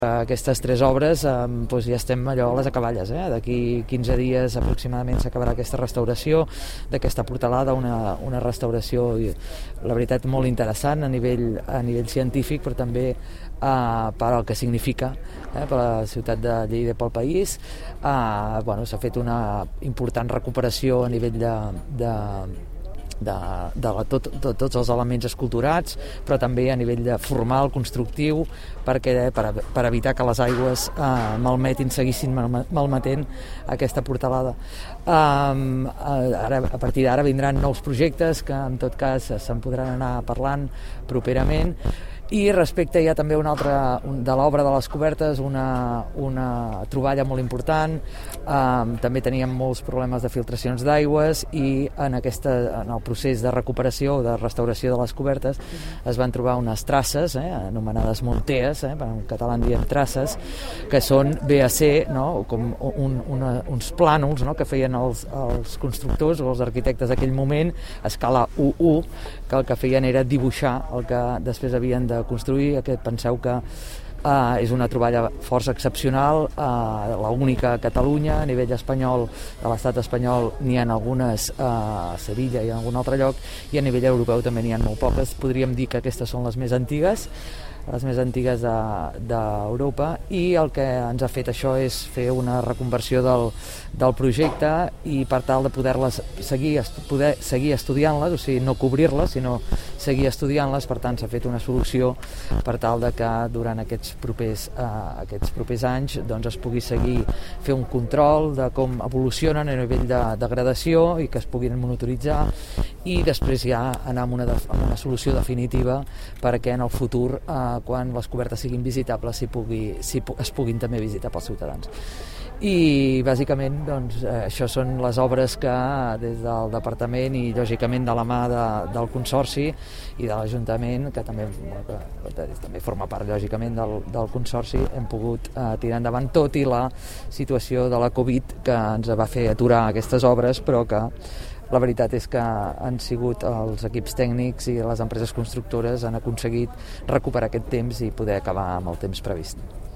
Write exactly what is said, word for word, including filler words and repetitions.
Aquestes tres obres eh, doncs ja estem allò a les acaballes, eh? D'aquí quinze dies aproximadament s'acabarà aquesta restauració d'aquesta portalada, una, una restauració, la veritat, molt interessant a nivell, a nivell científic, però també eh, per al que significa eh, per a la ciutat de Lleida i pel país. Eh, bueno, s'ha fet una important recuperació a nivell de, de de, de, la, tot, de tots els elements esculturats, però també a nivell de formal, constructiu, perquè, per, per evitar que les aigües eh, malmetin, seguissin malmetent aquesta portalada. Um, ara, a partir d'ara vindran nous projectes que en tot cas se'n podran anar parlant properament. I respecte hi ha també una altra, un, de l'obra de les cobertes, una, una troballa molt important. Um, també teníem molts problemes de filtracions d'aigües i en, aquesta, en el procés de recuperació o de restauració de les cobertes es van trobar unes traces, eh, anomenades montees, eh, en català en diem traces, que són B A C, no? Com un, una, uns plànols, no? Que feien els, els constructors o els arquitectes d'aquell moment a escala u u, que el que feien era dibuixar el que després havien de construir. Aquest, penseu que uh, és una troballa força excepcional, uh, la única a Catalunya. A nivell espanyol, de l'estat espanyol, n'hi ha algunes uh, a Sevilla i en algun altre lloc, i a nivell europeu també n'hi ha molt poques. Podríem dir que aquestes són les més antigues, les més antigues d'Europa, de, i el que ens ha fet això és fer una reconversió del, del projecte, i per tal de poder-les seguir, poder seguir estudiant-les, o sigui, no cobrir-les, sinó seguir estudiant-les. Per tant, s'ha fet una solució per tal de que durant aquests propers, eh, aquests propers anys doncs, es pugui seguir fer un control de com evolucionen a nivell de degradació i que es puguin monitoritzar, i després ja anar amb una, amb una solució definitiva perquè en el futur, eh, quan les cobertes siguin visitables, si pugui, si es puguin també visitar pels ciutadans. I bàsicament doncs, això són les obres que des del departament i lògicament de la mà de, del Consorci i de l'Ajuntament, que també, que també forma part lògicament del, del Consorci, hem pogut eh, tirar endavant, tot i la situació de la Covid que ens va fer aturar aquestes obres, però que la veritat és que han sigut els equips tècnics i les empreses constructores han aconseguit recuperar aquest temps i poder acabar amb el temps previst.